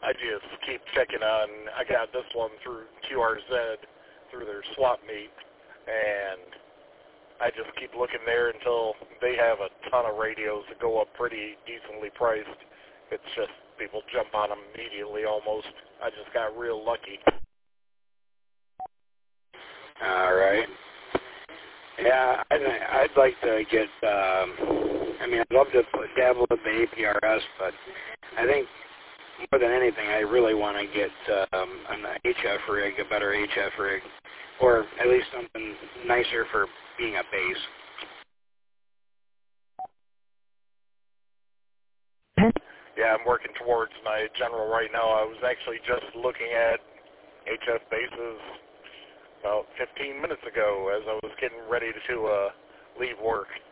I just keep checking on. I got this one through QRZ through their swap meet, and I just keep looking there until they have a ton of radios that go up pretty decently priced. It's just people jump on them immediately almost. I just got real lucky. All right. Yeah, I'd like to get, I mean, I'd love to dabble with the APRS, but I think more than anything, I really want to get an HF rig, a better HF rig, or at least something nicer for being a base. Yeah, I'm working towards my general right now. I was actually just looking at HF bases about 15 minutes ago as I was getting ready to leave work.